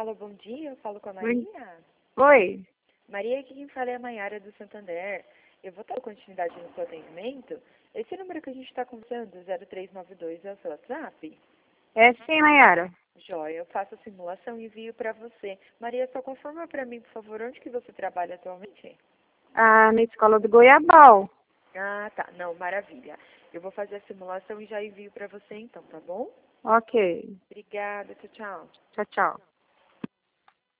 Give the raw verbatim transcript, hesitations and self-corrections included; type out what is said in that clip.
Alô, bom dia, eu falo com a Oi. Maria. Oi. Maria, aqui quem fala é a Maiara do Santander. Eu vou dar continuidade no seu atendimento. Esse número que a gente está conversando, zero três nove dois, é o seu WhatsApp? É sim, Mayara. Joia, eu faço a simulação e envio para você. Maria, só confirma para mim, por favor, onde que você trabalha atualmente? Ah, na escola do Goiabal. Ah, tá. Não, maravilha. Eu vou fazer a simulação e já envio para você então, tá bom? Ok. Obrigada, tchau, tchau. Tchau, tchau.